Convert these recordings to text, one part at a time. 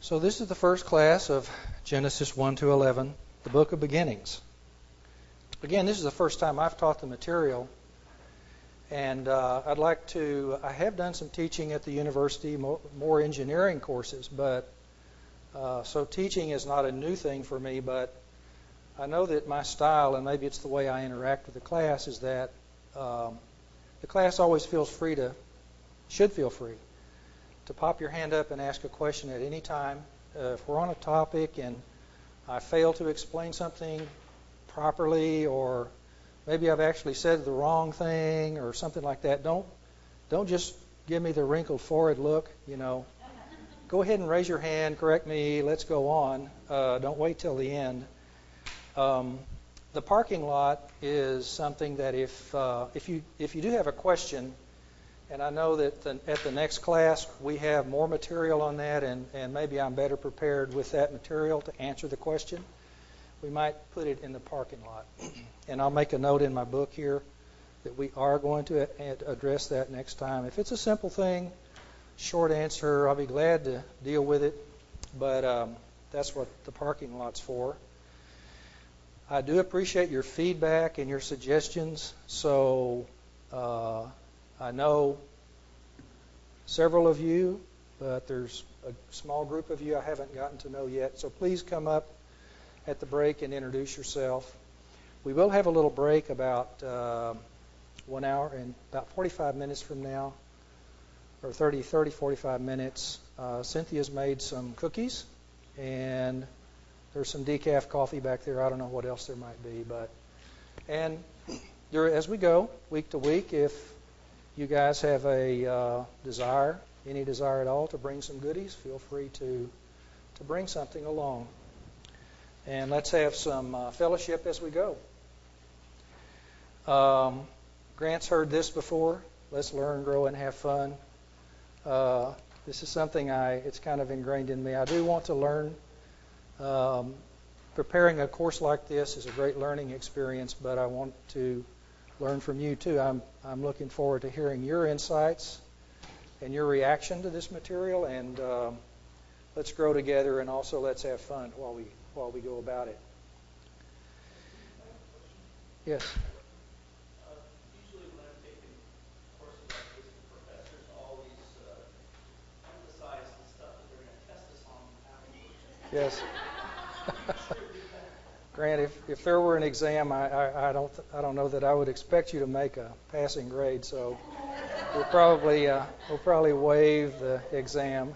So this is the first class of Genesis 1 to 11, the book of beginnings. Again, this is the first time I've taught the material, and I have done some teaching at the university, more engineering courses, but so teaching is not a new thing for me, but I know that my style, and maybe it's the way I interact with the class, is that the class always should feel free to pop your hand up and ask a question at any time. If we're on a topic and I fail to explain something properly, or maybe I've actually said the wrong thing or something like that, don't just give me the wrinkled forehead look, Go ahead and raise your hand, correct me, let's go on. Don't wait till the end. The parking lot is something that if you do have a question, and I know that at the next class we have more material on that, and maybe I'm better prepared with that material to answer the question, we might put it in the parking lot. And I'll make a note in my book here that we are going to address that next time. If it's a simple thing, short answer, I'll be glad to deal with it, but that's what the parking lot's for. I do appreciate your feedback and your suggestions, so I know several of you, but there's a small group of you I haven't gotten to know yet. So please come up at the break and introduce yourself. We will have a little break about 1 hour and about 45 minutes from now, or 45 minutes. Cynthia's made some cookies, and there's some decaf coffee back there. I don't know what else there might be, and as we go week to week, if you guys have a any desire at all to bring some goodies, feel free to bring something along. And let's have some fellowship as we go. Grant's heard this before. Let's learn, grow, and have fun. This is something it's kind of ingrained in me. I do want to learn. Preparing a course like this is a great learning experience, but I want to learn from you too. I'm looking forward to hearing your insights and your reaction to this material, and let's grow together, and also let's have fun while we go about it. Yes. Usually when I'm taking courses like this, the professors always emphasize the stuff that they're going to test us on afterwards. Yes. Grant, if there were an exam, I don't know that I would expect you to make a passing grade, so we'll probably waive the exam.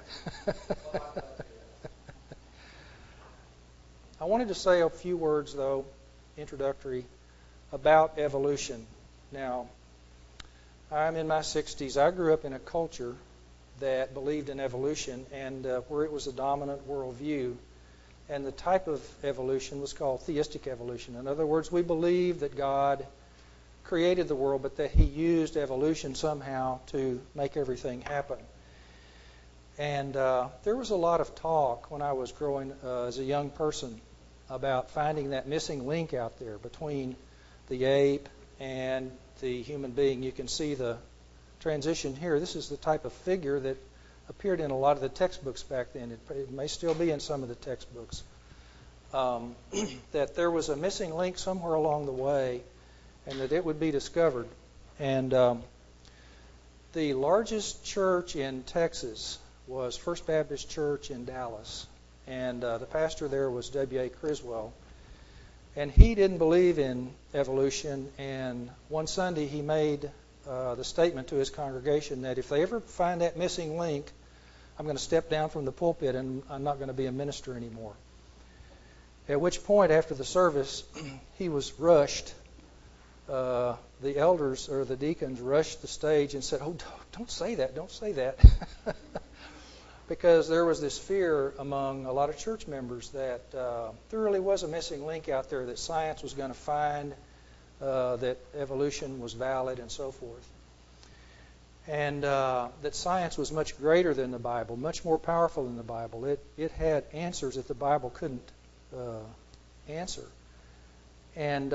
I wanted to say a few words, though, introductory, about evolution. Now, I'm in my 60s. I grew up in a culture that believed in evolution, and where it was a dominant worldview. And the type of evolution was called theistic evolution. In other words, we believe that God created the world, but that He used evolution somehow to make everything happen. And there was a lot of talk when I was growing as a young person about finding that missing link out there between the ape and the human being. You can see the transition here. This is the type of figure that appeared in a lot of the textbooks back then. It may still be in some of the textbooks. That there was a missing link somewhere along the way, and that it would be discovered. And the largest church in Texas was First Baptist Church in Dallas, and the pastor there was W.A. Criswell. And he didn't believe in evolution, and one Sunday he made the statement to his congregation that if they ever find that missing link, I'm going to step down from the pulpit and I'm not going to be a minister anymore. At which point, after the service, he was rushed. The elders or the deacons rushed the stage and said, "Oh, don't say that, don't say that." Because there was this fear among a lot of church members that there really was a missing link out there, that science was going to find that evolution was valid and so forth. And that science was much greater than the Bible, much more powerful than the Bible. It had answers that the Bible couldn't answer. And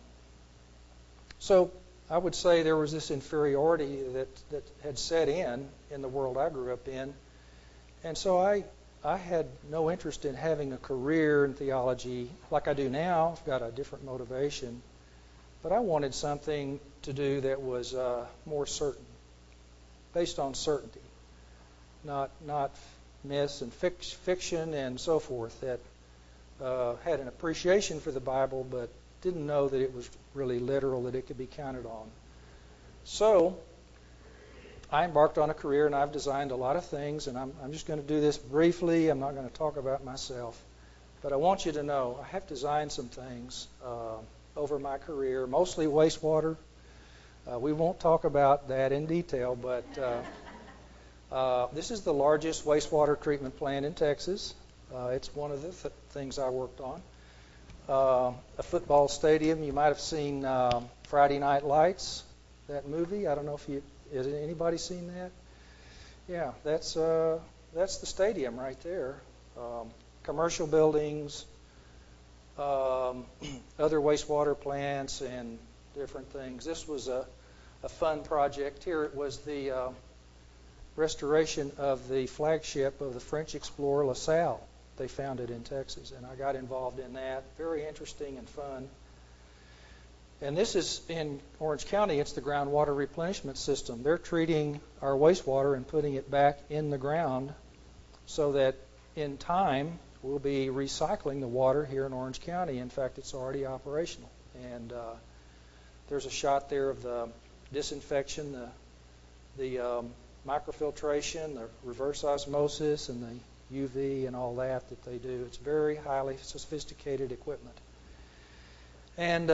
so I would say there was this inferiority that had set in the world I grew up in. And so I I had no interest in having a career in theology like I do now. I've got a different motivation. But I wanted something to do that was more certain, based on certainty, not myths and fiction and so forth, that had an appreciation for the Bible but didn't know that it was really literal, that it could be counted on. So I embarked on a career, and I've designed a lot of things, and I'm just going to do this briefly. I'm not going to talk about myself. But I want you to know I have designed some things over my career, mostly wastewater. We won't talk about that in detail, but this is the largest wastewater treatment plant in Texas. It's one of the things I worked on. A football stadium. You might have seen Friday Night Lights, that movie. I don't know if has anybody seen that? Yeah, that's the stadium right there. Commercial buildings, other wastewater plants, and different things. This was a fun project. Here it was the restoration of the flagship of the French explorer La Salle. They found it in Texas, and I got involved in that. Very interesting and fun. And this is in Orange County. It's the groundwater replenishment system. They're treating our wastewater and putting it back in the ground so that in time we'll be recycling the water here in Orange County. In fact, it's already operational. And there's a shot there of the disinfection, the microfiltration, the reverse osmosis, and the UV and all that they do. It's very highly sophisticated equipment. And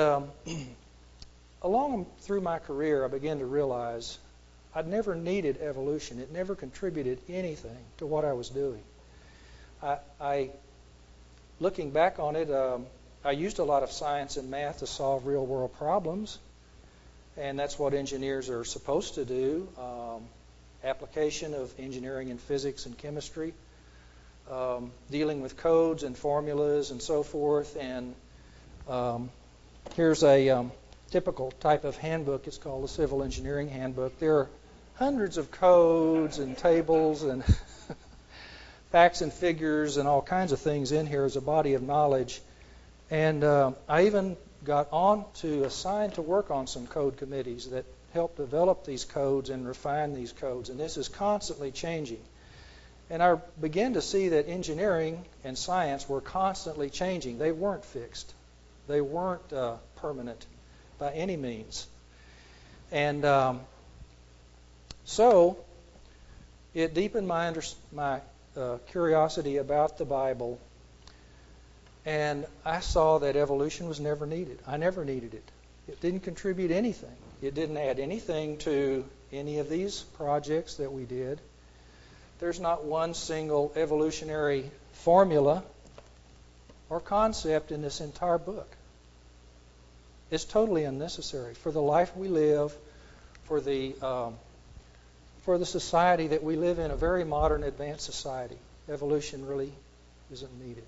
along through my career, I began to realize I'd never needed evolution. It never contributed anything to what I was doing. Looking back on it, I used a lot of science and math to solve real-world problems, and that's what engineers are supposed to do. Application of engineering in physics and chemistry, dealing with codes and formulas and so forth. And here's a typical type of handbook. It's called the Civil Engineering Handbook. There are hundreds of codes and tables and facts and figures and all kinds of things in here as a body of knowledge. And I even got assigned to work on some code committees that help develop these codes and refine these codes. And this is constantly changing. And I began to see that engineering and science were constantly changing. They weren't fixed. They weren't permanent by any means. And so it deepened my curiosity about the Bible. And I saw that evolution was never needed. I never needed it. It didn't contribute anything. It didn't add anything to any of these projects that we did. There's not one single evolutionary formula or concept in this entire book. It's totally unnecessary for the life we live, for the society that we live in, a very modern, advanced society. Evolution really isn't needed.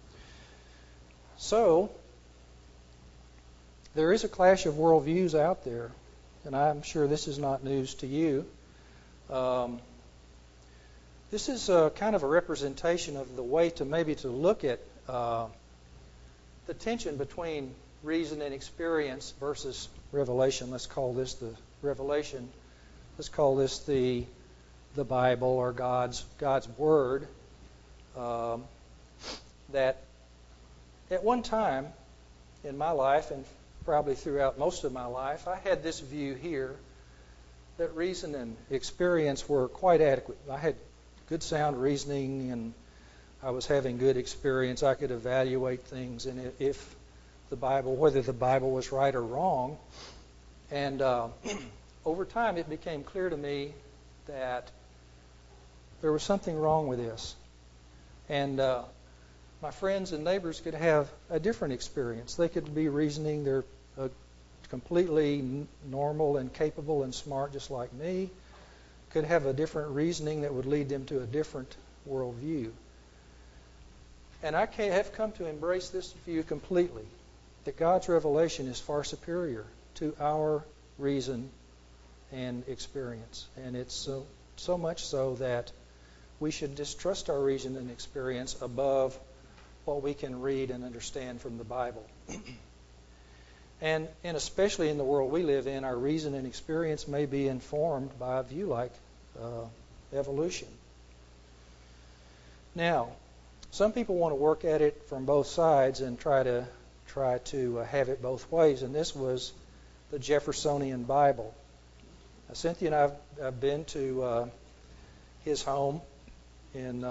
So there is a clash of worldviews out there, and I'm sure this is not news to you. This is kind of a representation of the way to maybe to look at the tension between reason and experience versus revelation. Let's call this the revelation. Let's call this the Bible or God's Word. That at one time in my life, and probably throughout most of my life, I had this view here that reason and experience were quite adequate. I had good sound reasoning, and I was having good experience. I could evaluate things, and if whether the Bible was right or wrong. And over time, it became clear to me that there was something wrong with this. And my friends and neighbors could have a different experience. They could be reasoning. They're completely normal and capable and smart, just like me. Could have a different reasoning that would lead them to a different worldview. And I have come to embrace this view completely, that God's revelation is far superior to our reason and experience. And it's so much so that we should distrust our reason and experience above what we can read and understand from the Bible. And especially in the world we live in, our reason and experience may be informed by a view like evolution. Now, some people want to work at it from both sides and try to have it both ways, and this was the Jeffersonian Bible. Now, Cynthia and I've been to his home in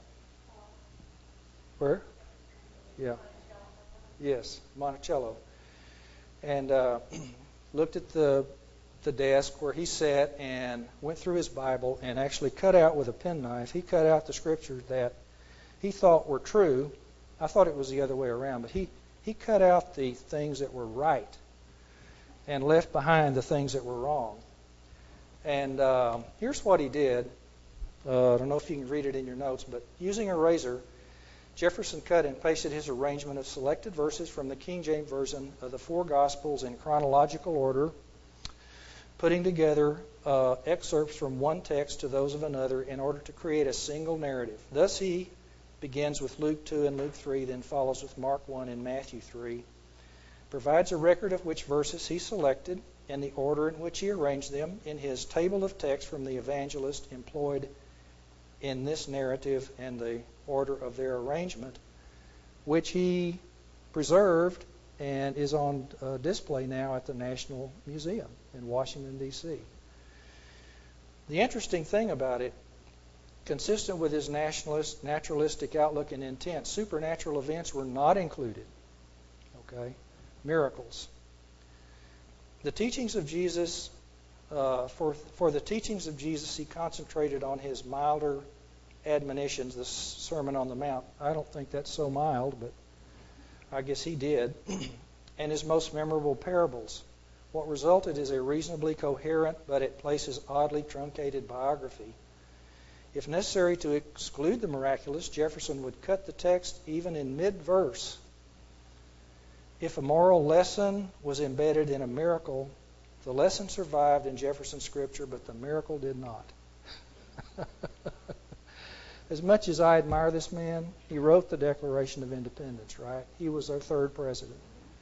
where? Yeah. Yes, Monticello. And looked at the desk where he sat and went through his Bible and actually cut out with a penknife. He cut out the scriptures that he thought were true. I thought it was the other way around, but he cut out the things that were right and left behind the things that were wrong. And here's what he did. I don't know if you can read it in your notes, but using a razor, Jefferson cut and pasted his arrangement of selected verses from the King James Version of the four Gospels in chronological order, putting together excerpts from one text to those of another in order to create a single narrative. Thus he begins with Luke 2 and Luke 3, then follows with Mark 1 and Matthew 3, provides a record of which verses he selected and the order in which he arranged them in his table of text from the evangelist employed in this narrative and the order of their arrangement, which he preserved and is on display now at the National Museum in Washington, D.C. The interesting thing about it, consistent with his naturalistic outlook and intent, supernatural events were not included. Okay? Miracles. The teachings of Jesus, for the teachings of Jesus, he concentrated on his milder admonitions, the Sermon on the Mount. I don't think that's so mild, but I guess he did. And his most memorable parables. What resulted is a reasonably coherent, but at places oddly truncated biography. If necessary to exclude the miraculous, Jefferson would cut the text even in mid-verse. If a moral lesson was embedded in a miracle, the lesson survived in Jefferson's scripture, but the miracle did not. As much as I admire this man, he wrote the Declaration of Independence, right? He was our third president.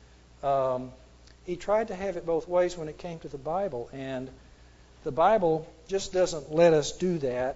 He tried to have it both ways when it came to the Bible, and the Bible just doesn't let us do that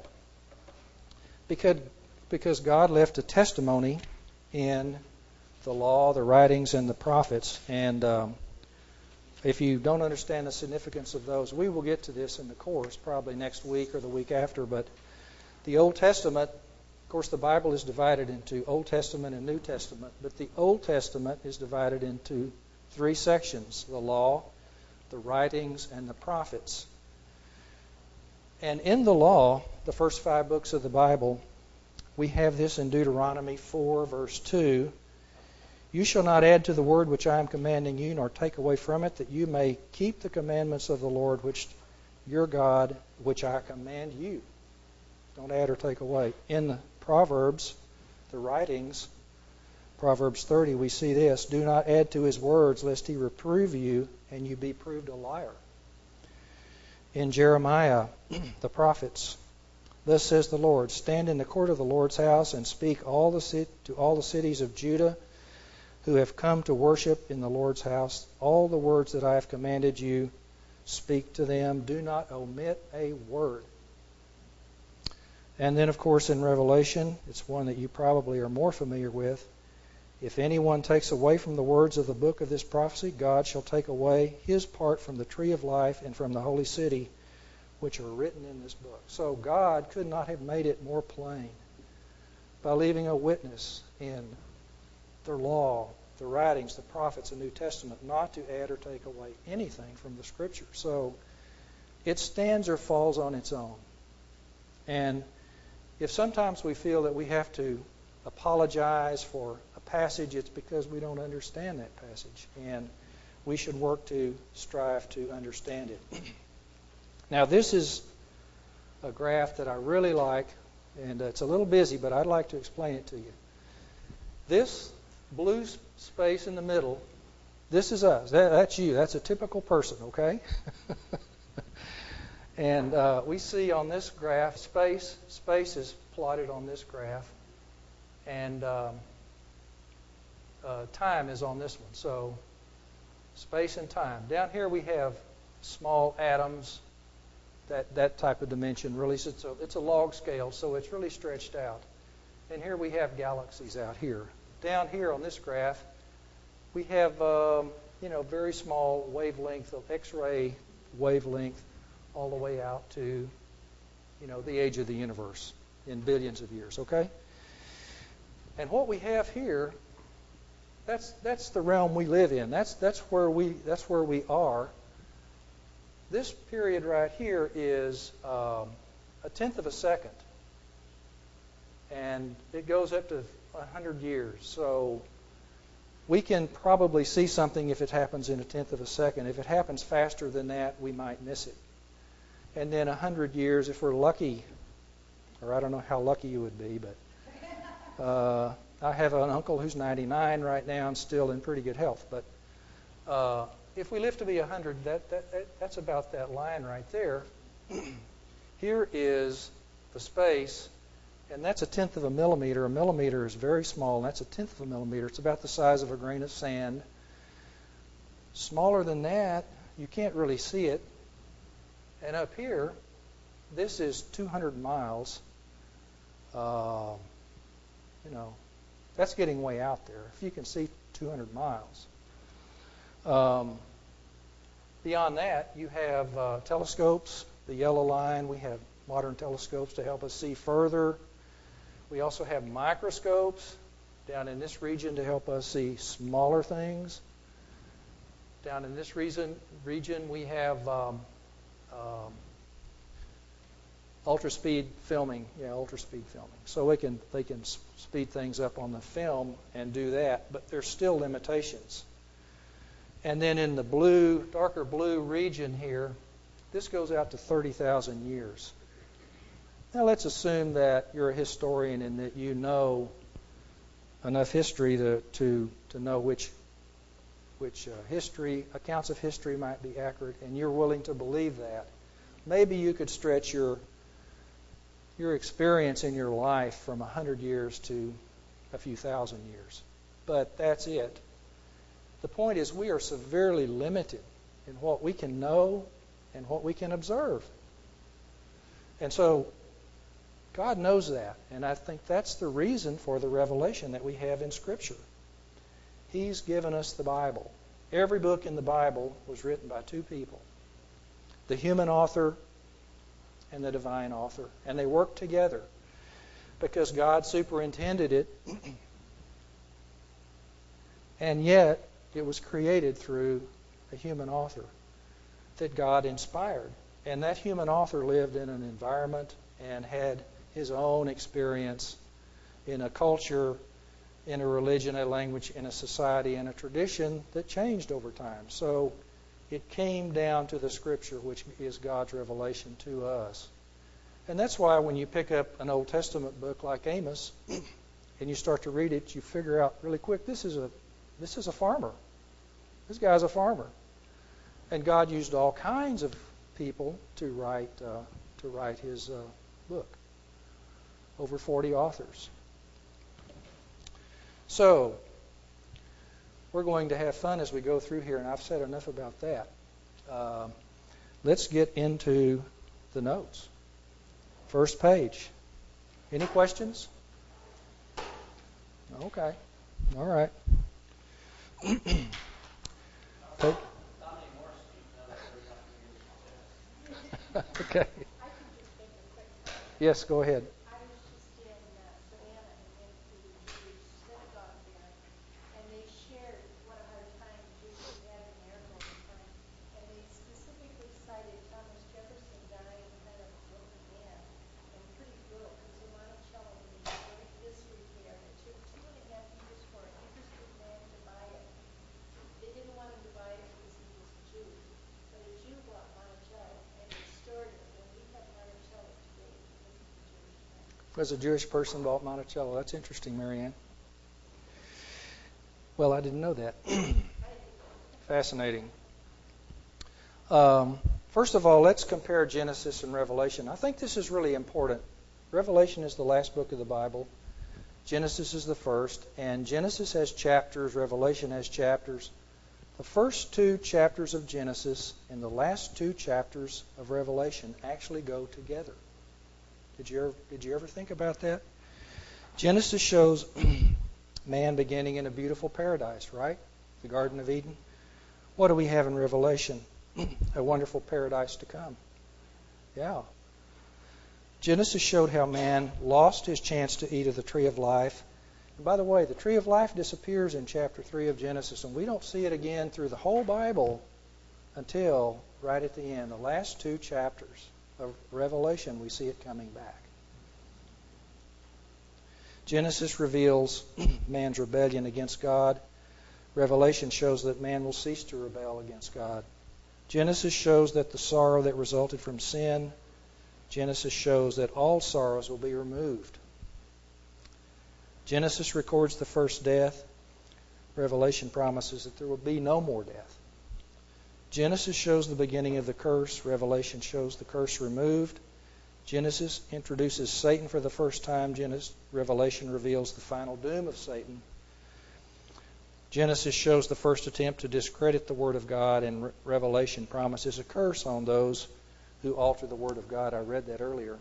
because God left a testimony in the law, the writings, and the prophets. And if you don't understand the significance of those, we will get to this in the course probably next week or the week after, but the Old Testament, of course, the Bible is divided into Old Testament and New Testament, but the Old Testament is divided into three sections: the law, the writings, and the prophets. And in the law, the first 5 books of the Bible, we have this in Deuteronomy 4, verse 2. You shall not add to the word which I am commanding you, nor take away from it, that you may keep the commandments of the Lord, which your God, which I command you. Don't add or take away. In the Proverbs, the writings, Proverbs 30, we see this: do not add to his words, lest he reprove you, and you be proved a liar. In Jeremiah, the prophets, thus says the Lord, stand in the court of the Lord's house and speak to all the cities of Judah who have come to worship in the Lord's house. All the words that I have commanded you, speak to them. Do not omit a word. And then, of course, in Revelation, it's one that you probably are more familiar with. If anyone takes away from the words of the book of this prophecy, God shall take away his part from the tree of life and from the holy city, which are written in this book. So God could not have made it more plain by leaving a witness in the law, the writings, the prophets, the New Testament, not to add or take away anything from the Scripture. So it stands or falls on its own. And if sometimes we feel that we have to apologize for a passage, it's because we don't understand that passage. And we should work to strive to understand it. Now, this is a graph that I really like, and it's a little busy, but I'd like to explain it to you. This blue space in the middle, this is us. That's you. That's a typical person, okay? And we see on this graph space. Space is plotted on this graph. And time is on this one. So space and time. Down here we have small atoms, that type of dimension. Really, it's a log scale, so it's really stretched out. And here we have galaxies out here. Down here on this graph, we have very small wavelength of X-ray wavelength all the way out to the age of the universe in billions of years. Okay. And what we have here, that's the realm we live in. That's where we are. This period right here is a tenth of a second, and it goes up to 100 years. So we can probably see something if it happens in a tenth of a second. If it happens faster than that, we might miss it. And then 100 years, if we're lucky, or I don't know how lucky you would be, but I have an uncle who's 99 right now and still in pretty good health. But if we live to be 100, that's about that line right there. Here is the space, and that's a tenth of a millimeter. A millimeter is very small, and that's a tenth of a millimeter. It's about the size of a grain of sand. Smaller than that, you can't really see it. And up here, this is 200 miles. That's getting way out there. If you can see 200 miles. Beyond that, you have telescopes, the yellow line. We have modern telescopes to help us see further. We also have microscopes down in this region to help us see smaller things. Down in this region we have ultra-speed filming. So they can speed things up on the film and do that, but there's still limitations. And then in the darker blue region here, this goes out to 30,000 years. Now let's assume that you're a historian and that you know enough history to know which accounts of history might be accurate, and you're willing to believe that. Maybe you could stretch your experience in your life from 100 years to a few thousand years. But that's it. The point is we are severely limited in what we can know and what we can observe. And so God knows that, and I think that's the reason for the revelation that we have in Scripture. He's given us the Bible. Every book in the Bible was written by two people, the human author and the divine author, and they worked together because God superintended it, and yet it was created through a human author that God inspired. And that human author lived in an environment and had his own experience in a culture, in a religion, a language, in a society, and a tradition that changed over time. So it came down to the Scripture, which is God's revelation to us. And that's why when you pick up an Old Testament book like Amos and you start to read it, you figure out really quick, this is a farmer. This guy's a farmer. And God used all kinds of people to write his book. Over 40 authors. So, we're going to have fun as we go through here, and I've said enough about that. Let's get into the notes. First page. Any questions? Okay. All right. Okay. Yes, go ahead. I was just in Savannah and went to the Jewish synagogue there, and they shared what a hard time Jews had in America at the time. And they specifically cited Thomas Jefferson dying kind of a broken man and pretty broke, because the Monticello needed great disrepair. It took 2.5 years for an interested man to buy it. They didn't want him to buy it because he was a Jew, but a Jew bought Monticello and restored it. And we have Monticello today because of the Jewish man. As a Jewish person bought Monticello. That's interesting, Marianne. Well, I didn't know that. Fascinating. First of all, let's compare Genesis and Revelation. I think this is really important. Revelation is the last book of the Bible. Genesis is the first. And Genesis has chapters. Revelation has chapters. The first 2 chapters of Genesis and the last 2 chapters of Revelation actually go together. Did you ever think about that? Genesis shows man beginning in a beautiful paradise, right? The Garden of Eden. What do we have in Revelation? A wonderful paradise to come. Yeah. Genesis showed how man lost his chance to eat of the tree of life. And by the way, the tree of life disappears in chapter 3 of Genesis, and we don't see it again through the whole Bible until right at the end, the last 2 chapters of Revelation, we see it coming back. Genesis reveals man's rebellion against God. Revelation shows that man will cease to rebel against God. Genesis shows that the sorrow that resulted from sin. Genesis shows that all sorrows will be removed. Genesis records the first death. Revelation promises that there will be no more death. Genesis shows the beginning of the curse. Revelation shows the curse removed. Genesis introduces Satan for the first time. Revelation reveals the final doom of Satan. Genesis shows the first attempt to discredit the Word of God, and Revelation promises a curse on those who alter the Word of God. I read that earlier.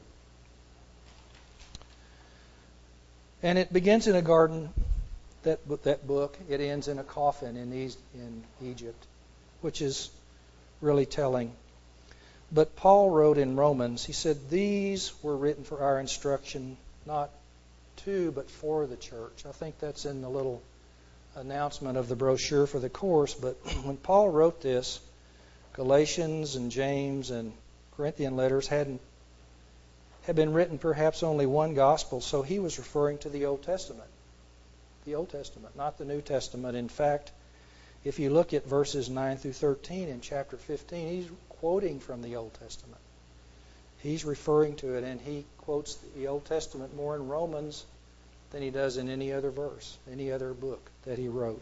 And it begins in a garden, that book. It ends in a coffin in Egypt, which is really telling. But Paul wrote in Romans, he said, these were written for our instruction, not to, but for the church. I think that's in the little announcement of the brochure for the course. But when Paul wrote this, Galatians and James and Corinthian letters had been written perhaps only one gospel, so he was referring to the Old Testament. The Old Testament, not the New Testament. In fact, if you look at verses 9 through 13 in chapter 15, he's quoting from the Old Testament. He's referring to it, and he quotes the Old Testament more in Romans than he does in any other verse, any other book that he wrote.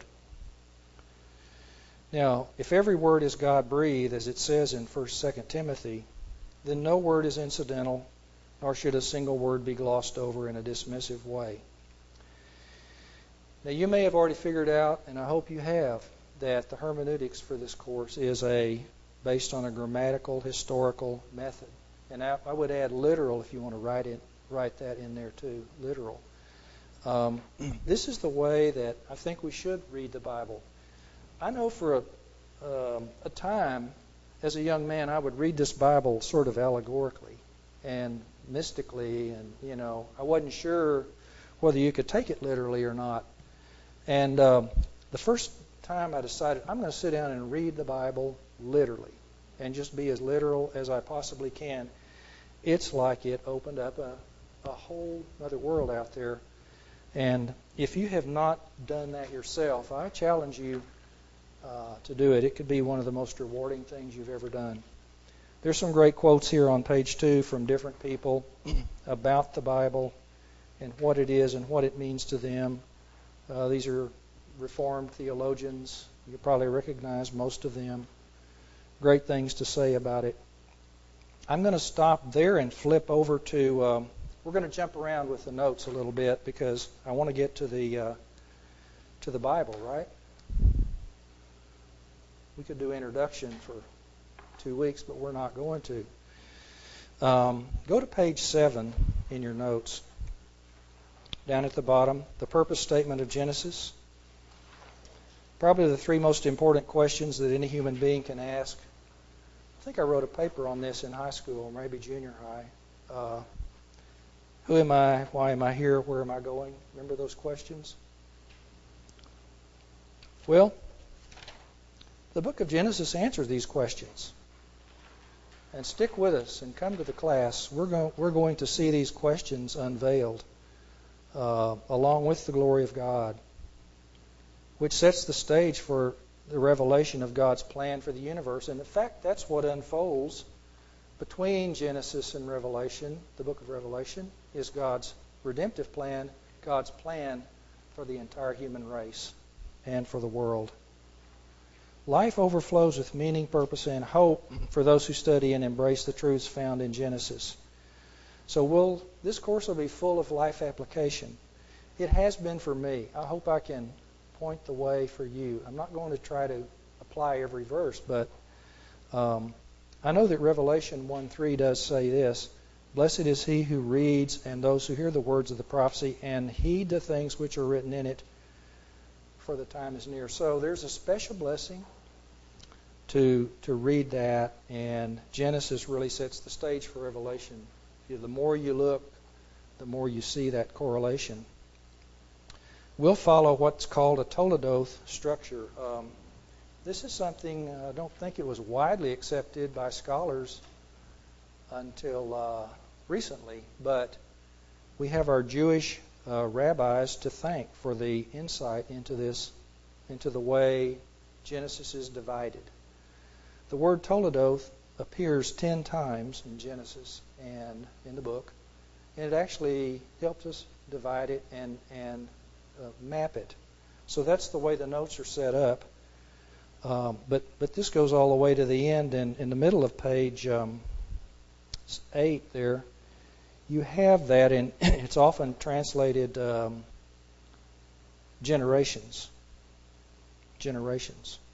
Now, if every word is God-breathed, as it says in 1st, 2nd Timothy, then no word is incidental, nor should a single word be glossed over in a dismissive way. Now, you may have already figured out, and I hope you have, that the hermeneutics for this course is based on a grammatical, historical method. And I would add literal if you want to write that in there too, literal. This is the way that I think we should read the Bible. I know for a time, as a young man, I would read this Bible sort of allegorically and mystically, and I wasn't sure whether you could take it literally or not. And the first time I decided I'm going to sit down and read the Bible literally and just be as literal as I possibly can, it's like it opened up a whole other world out there. And if you have not done that yourself, I challenge you to do it. It could be one of the most rewarding things you've ever done. There's some great quotes here on page 2 from different people about the Bible and what it is and what it means to them. These are Reformed theologians. You probably recognize most of them. Great things to say about it. I'm going to stop there and flip over to... we're going to jump around with the notes a little bit because I want to get to the Bible, right? We could do introduction for 2 weeks, but we're not going to. Go to page 7 in your notes. Down at the bottom, the purpose statement of Genesis. Probably the 3 most important questions that any human being can ask. I think I wrote a paper on this in high school, maybe junior high. Who am I? Why am I here? Where am I going? Remember those questions? Well, the book of Genesis answers these questions. And stick with us and come to the class. We're going to see these questions unveiled along with the glory of God, which sets the stage for the revelation of God's plan for the universe. And in fact, that's what unfolds between Genesis and Revelation. The book of Revelation is God's redemptive plan, God's plan for the entire human race and for the world. Life overflows with meaning, purpose, and hope for those who study and embrace the truths found in Genesis. So this course will be full of life application. It has been for me. I hope I can point the way for you. I'm not going to try to apply every verse, but I know that Revelation 1:3 does say this: "Blessed is he who reads and those who hear the words of the prophecy and heed the things which are written in it, for the time is near." So there's a special blessing to read that, and Genesis really sets the stage for Revelation. The more you look, the more you see that correlation. We'll follow what's called a Toledoth structure. This is something I don't think it was widely accepted by scholars until recently, but we have our Jewish rabbis to thank for the insight into the way Genesis is divided. The word Toledoth appears 10 times in Genesis and in the book, and it actually helps us divide it and map it. So that's the way the notes are set up. But this goes all the way to the end, and in the middle of page 8 there, you have that, and it's often translated generations. Generations.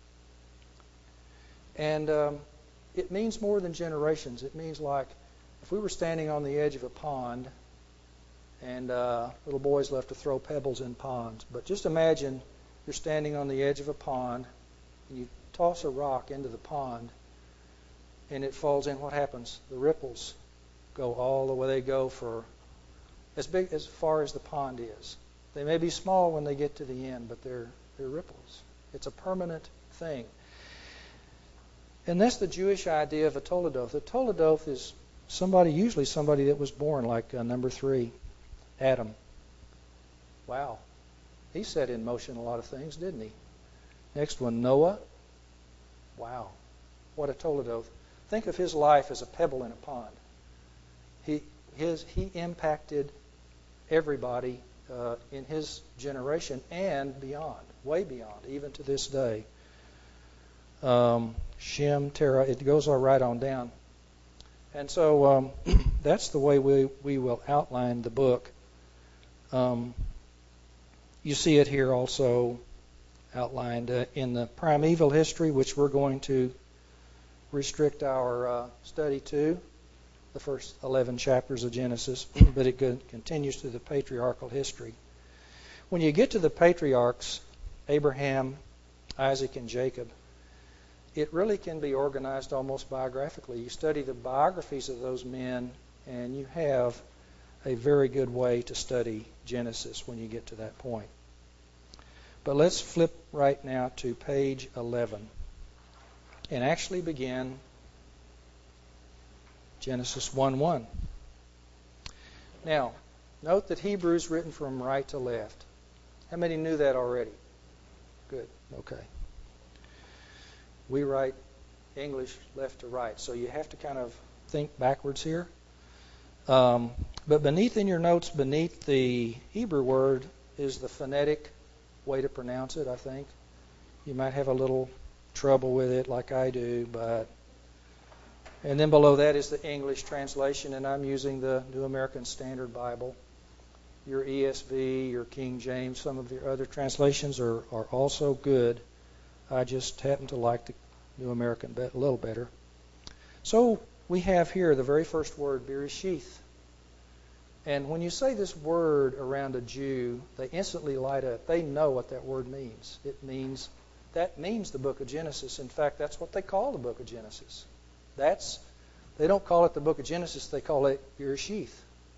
And it means more than generations. It means like if we were standing on the edge of a pond and little boys love to throw pebbles in ponds. But just imagine you're standing on the edge of a pond and you toss a rock into the pond and it falls in. What happens? The ripples go all the way. They go for as far as the pond is. They may be small when they get to the end, but they're ripples. It's a permanent thing. And that's the Jewish idea of a Toledoth. A Toledoth is usually somebody that was born, like number 3, Adam. Wow. He set in motion a lot of things, didn't he? Next one, Noah. Wow. What a Toledoth. Think of his life as a pebble in a pond. He impacted everybody in his generation and beyond, way beyond, even to this day. Shem, Terah, it goes all right on down. And so that's the way we will outline the book. You see it here also outlined in the primeval history, which we're going to restrict our study to, the first 11 chapters of Genesis, but it continues to the patriarchal history. When you get to the patriarchs, Abraham, Isaac, and Jacob, it really can be organized almost biographically. You study the biographies of those men, and you have a very good way to study Genesis when you get to that point. But let's flip right now to page 11 and actually begin Genesis 1:1. Now, note that Hebrew is written from right to left. How many knew that already? Good. Okay. We write English left to right, so you have to kind of think backwards here. But beneath in your notes, beneath the Hebrew word, is the phonetic way to pronounce it, I think. You might have a little trouble with it like I do, and then below that is the English translation, and I'm using the New American Standard Bible. Your ESV, your King James, some of your other translations are also good. I just happen to like the New American a little better. So we have here the very first word, Bereshith. And when you say this word around a Jew, they instantly light up. They know what that word means. That means the book of Genesis. In fact, that's what they call the book of Genesis. They don't call it the book of Genesis, they call it Bereshith.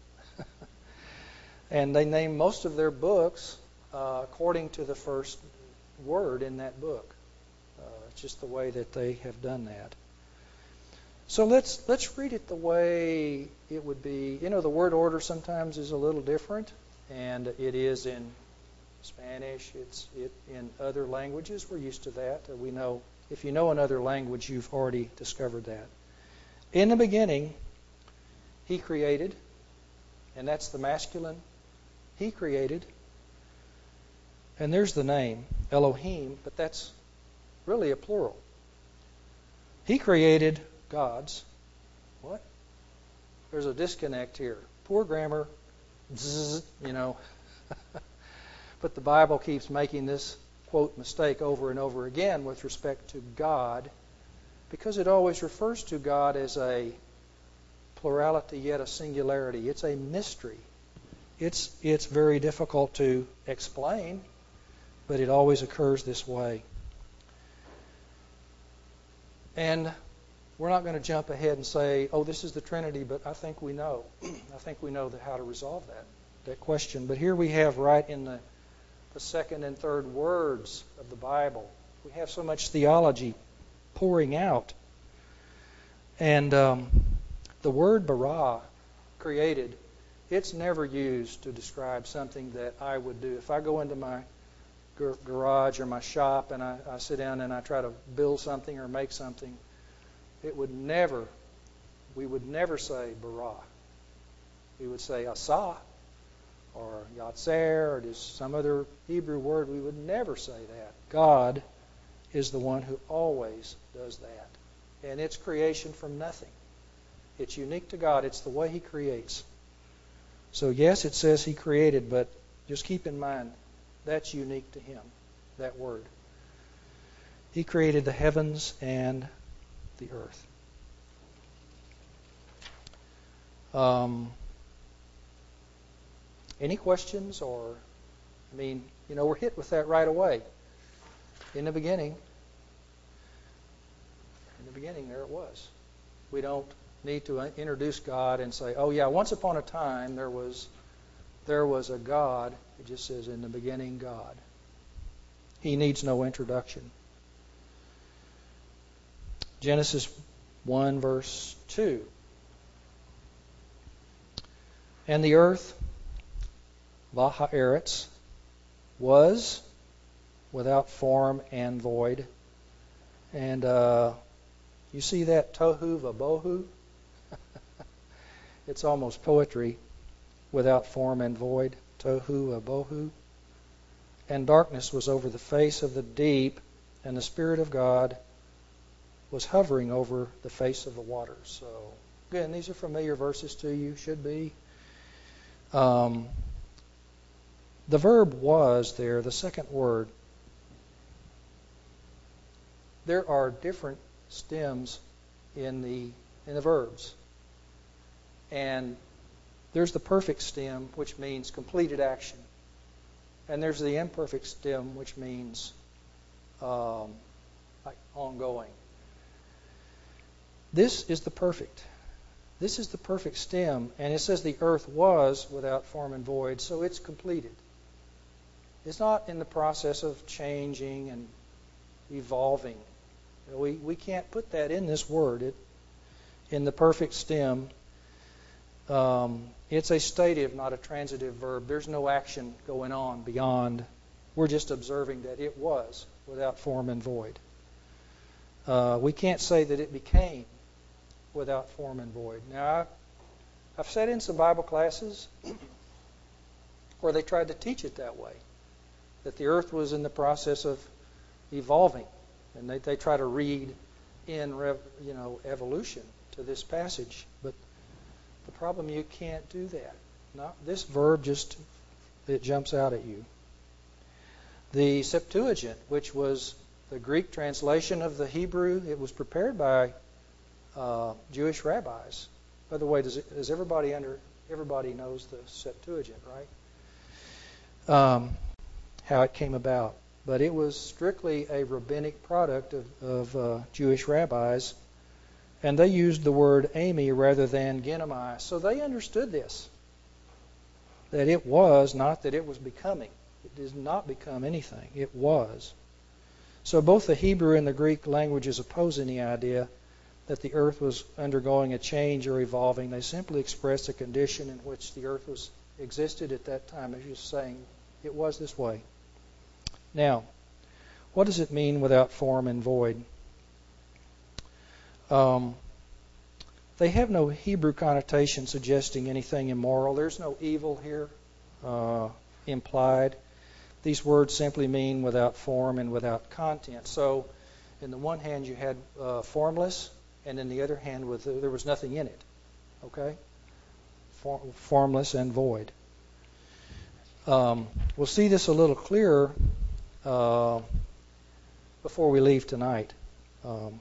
And they name most of their books according to the first word in that book. It's just the way that they have done that. So let's read it the way it would be. You know, the word order sometimes is a little different, and it is in Spanish. It's in other languages. We're used to that. We know if you know another language, you've already discovered that. In the beginning, He created, and that's the masculine. He created, and there's the name Elohim, but that's really a plural. He created gods. What? There's a disconnect here. Poor grammar. Zzz, you know. But the Bible keeps making this, quote, mistake over and over again with respect to God, because it always refers to God as a plurality yet a singularity. It's a mystery. It's very difficult to explain, but it always occurs this way. And we're not going to jump ahead and say, oh, this is the Trinity, but I think we know. I think we know how to resolve that question. But here we have right in the second and third words of the Bible, we have so much theology pouring out. And the word bara, created, it's never used to describe something that I would do. If I go into my garage or my shop and I sit down and I try to build something or make something, we would never say bara. We would say asa or yatzer or just some other Hebrew word. We would never say that. God is the one who always does that. And it's creation from nothing. It's unique to God. It's the way He creates. So yes, it says He created, but just keep in mind, that's unique to Him, that word. He created the heavens and the earth. Any questions? Or, we're hit with that right away. In the beginning, there it was. We don't need to introduce God and say, oh yeah, once upon a time there was a God. It just says, in the beginning, God. He needs no introduction. Genesis 1, verse 2. And the earth, Va'ha'eretz, was without form and void. And you see that tohu vabohu? It's almost poetry. Without form and void, tohu vabohu. And darkness was over the face of the deep, and the Spirit of God was hovering over the face of the waters. So, again, these are familiar verses to you, should be. The verb was there, the second word. There are different stems in the verbs. And there's the perfect stem, which means completed action. And there's the imperfect stem, which means like ongoing. This is the perfect. This is the perfect stem. And it says the earth was without form and void, so it's completed. It's not in the process of changing and evolving. We can't put that in this word. In the perfect stem, it's a stative, not a transitive verb. There's no action going on beyond. We're just observing that it was without form and void. We can't say that it became without form and void. Now, I've sat in some Bible classes where they tried to teach it that way, that the earth was in the process of evolving. And they try to read in evolution to this passage. But the problem, you can't do that. Not this verb, just it jumps out at you. The Septuagint, which was the Greek translation of the Hebrew, it was prepared by Jewish rabbis. By the way, does everybody knows the Septuagint, right? How it came about. But it was strictly a rabbinic product of Jewish rabbis, and they used the word Amy rather than Genomai. So they understood this, that it was, not that it was becoming. It did not become anything. It was. So both the Hebrew and the Greek languages oppose any idea that the earth was undergoing a change or evolving. They simply express a condition in which the earth existed at that time. As you're saying, it was this way. Now, what does it mean without form and void? They have no Hebrew connotation suggesting anything immoral. There's no evil here implied. These words simply mean without form and without content. So In the one hand you had formless, and in the other hand there was nothing in it. Okay? Formless and void. We'll see this a little clearer before we leave tonight. Do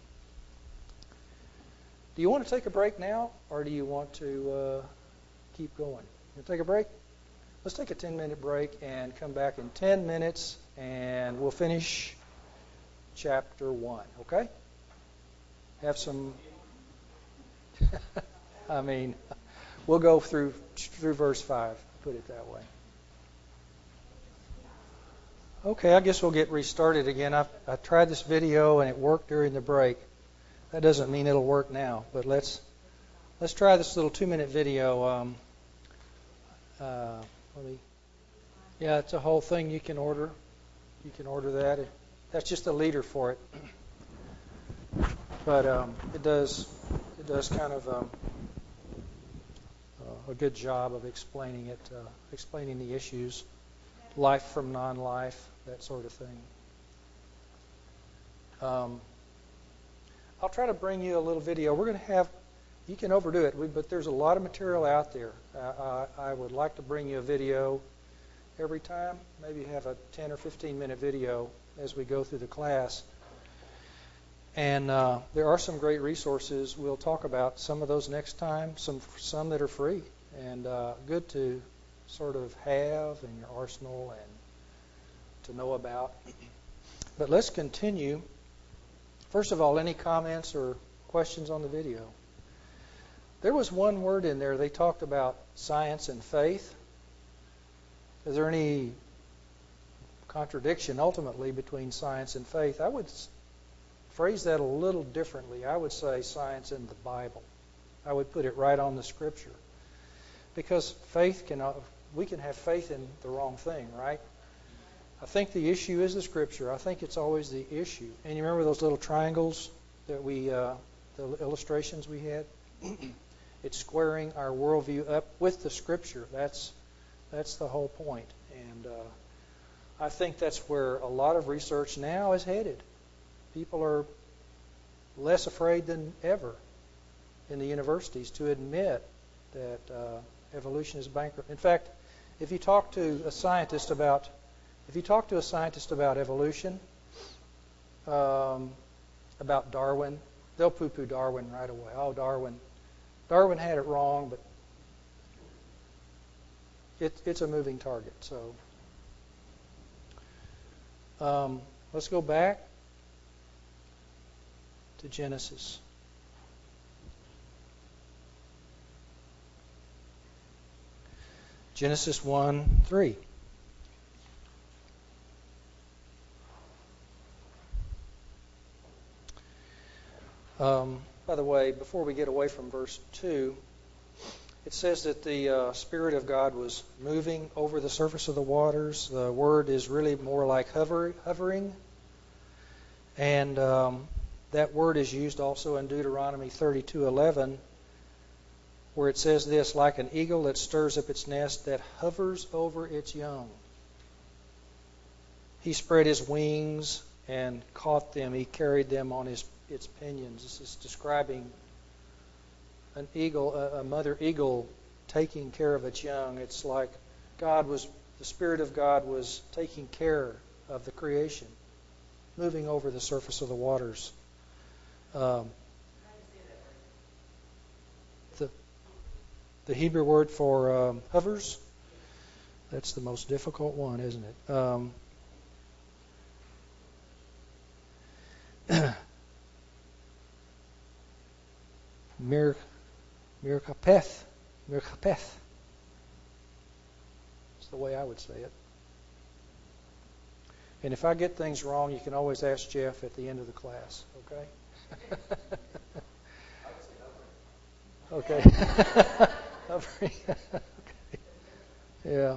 you want to take a break now, or do you want to keep going? You take a break? Let's take a 10-minute break and come back in 10 minutes, and we'll finish chapter 1, okay? Have some... I mean, we'll go through verse 5, put it that way. Okay, I guess we'll get restarted again. I tried this video and it worked during the break. That doesn't mean it'll work now, but let's try this little 2-minute video. Yeah, it's a whole thing you can order. You can order that. That's just a leader for it. But it does kind of a good job of explaining it, explaining the issues, life from non-life, that sort of thing. I'll try to bring you a little video. We're going to have, you can overdo it, but there's a lot of material out there. I would like to bring you a video every time, maybe have a 10 or 15-minute video as we go through the class. And there are some great resources. We'll talk about some of those next time, some that are free and good to sort of have in your arsenal and to know about. But let's continue. First of all, any comments or questions on the video? There was one word in there. They talked about science and faith. Is there any contradiction ultimately between science and faith? I would phrase that a little differently. I would say science and the Bible. I would put it right on the Scripture. Because we can have faith in the wrong thing, right? I think the issue is the Scripture. I think it's always the issue. And you remember those little triangles that the illustrations we had? It's squaring our worldview up with the Scripture. That's the whole point. And I think that's where a lot of research now is headed. People are less afraid than ever in the universities to admit that evolution is bankrupt. In fact, if you talk to a scientist about evolution, about Darwin, they'll poo-poo Darwin right away. Oh, Darwin had it wrong, but it's a moving target. So let's go back to Genesis. Genesis 1:3. By the way, before we get away from verse 2, it says that the Spirit of God was moving over the surface of the waters. The word is really more like hovering. And that word is used also in Deuteronomy 32:11, where it says this, like an eagle that stirs up its nest, that hovers over its young. He spread his wings and caught them. He carried them on its pinions. This is describing an eagle, a mother eagle taking care of its young. It's like the Spirit of God was taking care of the creation, moving over the surface of the waters. The Hebrew word for hovers, that's the most difficult one, isn't it? Mirkapeth. It's the way I would say it. And if I get things wrong, you can always ask Jeff at the end of the class, okay? Okay. Okay. Yeah.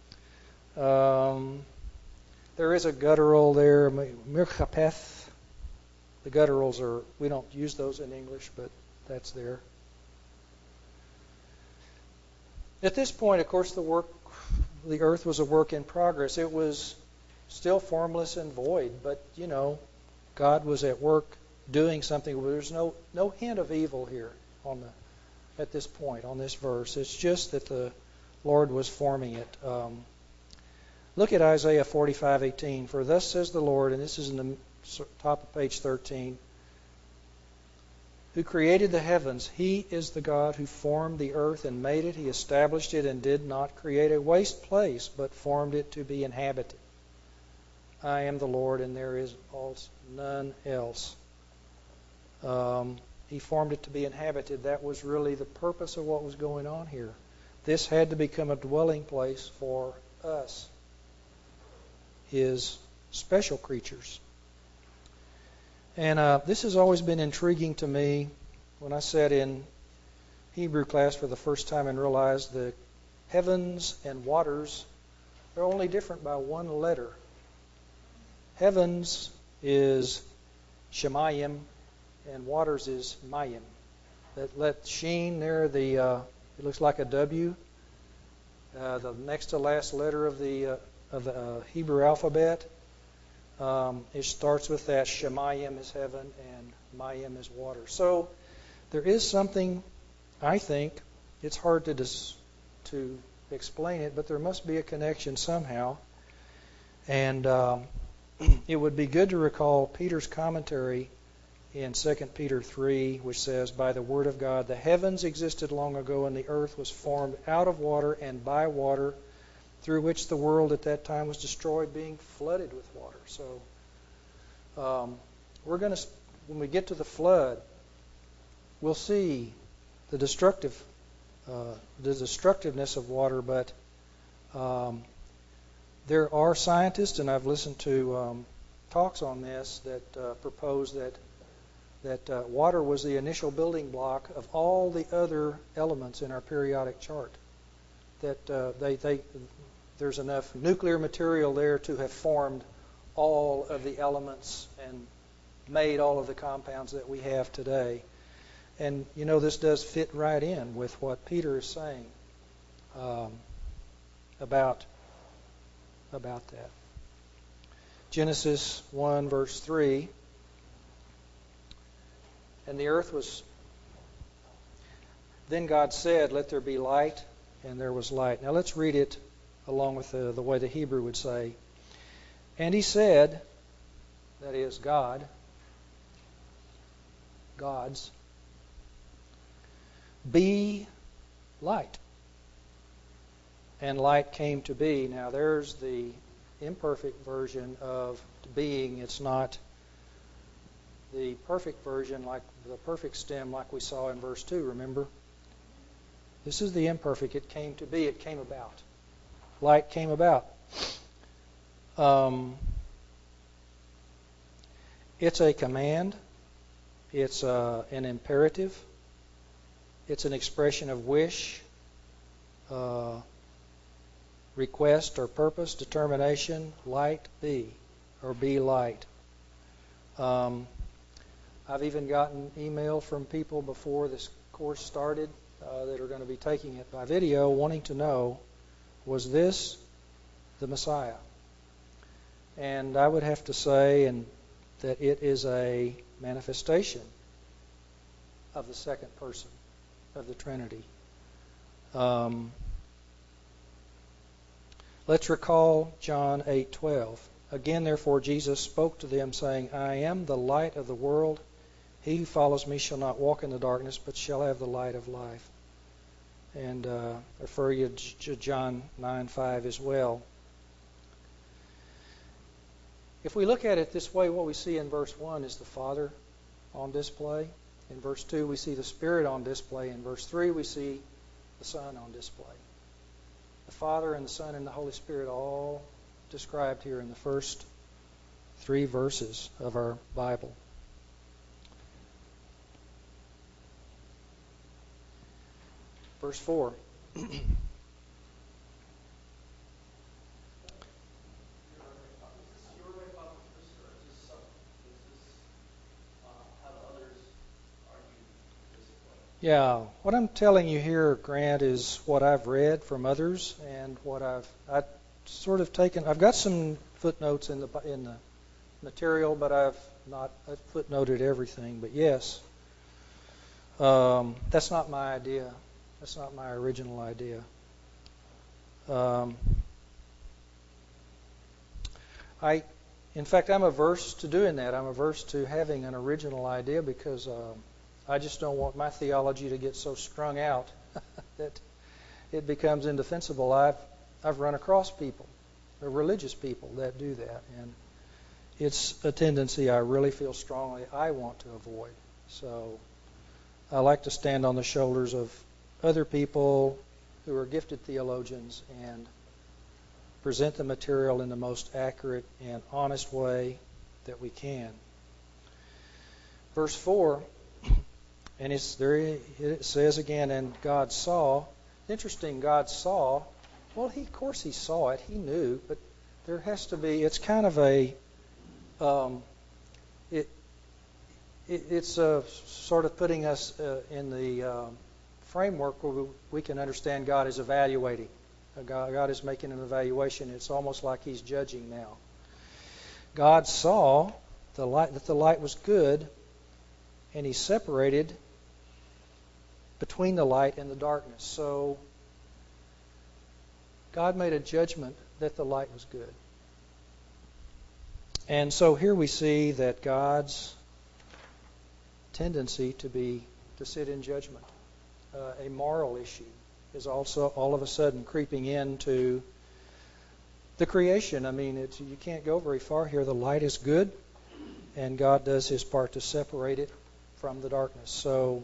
There is a guttural there, Mirkapeth. The gutturals we don't use those in English, but that's there. At this point, of course, the earth was a work in progress. It was still formless and void, but, God was at work doing something. There's no hint of evil here at this point on this verse. It's just that the Lord was forming it. Look at Isaiah 45:18. For thus says the Lord, and this is in the top of page 13, who created the heavens. He is the God who formed the earth and made it. He established it and did not create a waste place, but formed it to be inhabited. I am the Lord, and there is none else. He formed it to be inhabited. That was really the purpose of what was going on here. This had to become a dwelling place for us, His special creatures. And this has always been intriguing to me when I sat in Hebrew class for the first time and realized the heavens and waters are only different by one letter. Heavens is Shemayim, and waters is Mayim. That sheen there, it looks like a W. The next to last letter of the Hebrew alphabet. It starts with that. Shemayim is heaven and Mayim is water. So there is something, I think, it's hard to explain it, but there must be a connection somehow. And it would be good to recall Peter's commentary in 2 Peter 3, which says, by the word of God, the heavens existed long ago, and the earth was formed out of water and by water, through which the world at that time was destroyed, being flooded with water. So when we get to the flood, we'll see the destructiveness of water, but there are scientists, and I've listened to talks on this, that propose that water was the initial building block of all the other elements in our periodic chart. That there's enough nuclear material there to have formed all of the elements and made all of the compounds that we have today. And this does fit right in with what Peter is saying about that. Genesis 1 verse 3. And the earth was... Then God said, let there be light, and there was light. Now let's read it along with the way the Hebrew would say. And He said, that is God's, be light. And light came to be. Now there's the imperfect version of being. It's not the perfect version, like the perfect stem, like we saw in verse 2, remember? This is the imperfect. It came to be. It came about. Light came about. It's a command. It's an imperative. It's an expression of wish, request or purpose, determination. Light be, or be light. I've even gotten email from people before this course started that are going to be taking it by video, wanting to know, was this the Messiah? And I would have to say that it is a manifestation of the second person of the Trinity. Let's recall John 8:12. Again, therefore, Jesus spoke to them, saying, I am the light of the world. He who follows me shall not walk in the darkness, but shall have the light of life. And refer you to John 9:5 as well. If we look at it this way, what we see in verse 1 is the Father on display. In verse 2, we see the Spirit on display. In verse 3, we see the Son on display. The Father and the Son and the Holy Spirit all described here in the first 3 verses of our Bible. Verse 4. Yeah, what I'm telling you here, Grant, is what I've read from others and what I've sort of taken. I've got some footnotes in the material, but I've not footnoted everything, but yes, that's not my idea. That's not my original idea. In fact, I'm averse to doing that. I'm averse to having an original idea because I just don't want my theology to get so strung out that it becomes indefensible. I've run across people, religious people, that do that, and it's a tendency I really feel strongly I want to avoid. So I like to stand on the shoulders of other people who are gifted theologians and present the material in the most accurate and honest way that we can. Verse 4, and it says again, and God saw. Interesting, God saw. Well, of course he saw it. He knew, but there has to be. It's kind of a. It's sort of putting us in the framework where we can understand God is evaluating. God is making an evaluation. It's almost like he's judging now. God saw that the light was good, and he separated between the light and the darkness. So God made a judgment that the light was good. And so here we see that God's tendency to sit in judgment, a moral issue, is also all of a sudden creeping into the creation. I mean, you can't go very far here. The light is good, and God does his part to separate it from the darkness. So